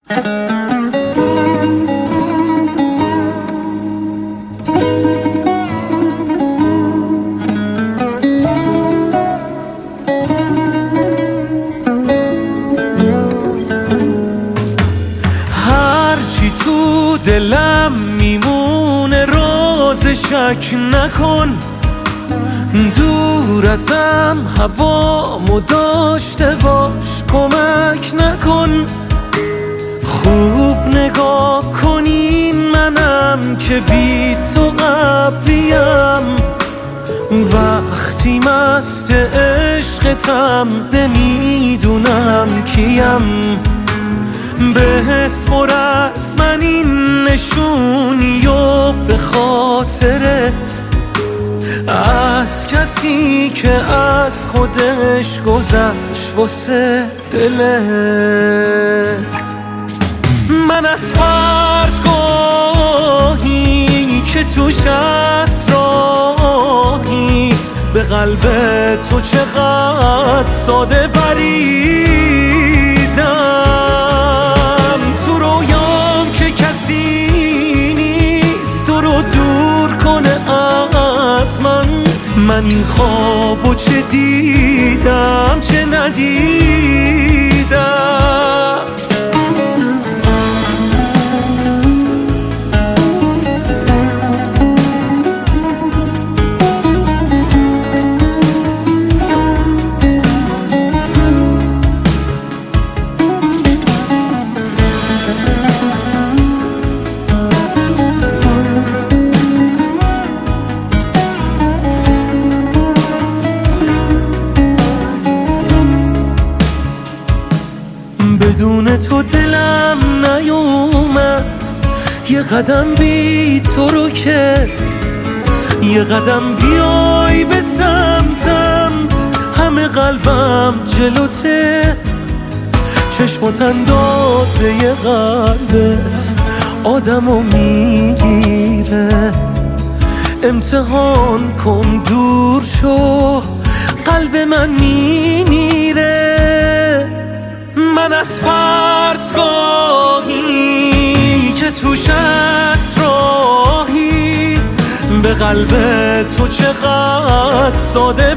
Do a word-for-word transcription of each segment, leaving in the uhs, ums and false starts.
هرچی تو دلم میمونه راز شک نکن، دور ازم هوامو داشته باش کمک نکن. خوب نگاه کنین منم که بی تو ابریم، وقتی مست عشقتم نمیدونم کیم. بسپر از من این نشونی و به خاطرت، از کسی که از خودش گذشت واسه دلت. من از پرتگاهی که توش اسراری، به قلب تو چقدر ساده بریدم. تو رویام که کسی نیست تو رو دور کنه از من، من این خوابو چه دیدم چه ندیدم. بدون تو دلم نیومد یه قدم بی تو رو که، یه قدم بیای به سمتم همه قلبم جلوته. چشمات اندازه ی قلبت آدمو میگیره، امتحان کن دور شو قلب من میمیره. من از پرتگاهی که توش اسراری، به قلب تو چقدر ساده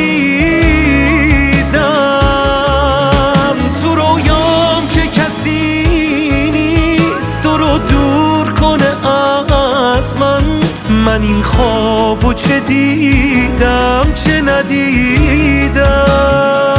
بریدم. تو رویام که کسی نیست تو رو دور کنه از من، من این خوابو چه دیدم چه ندیدم.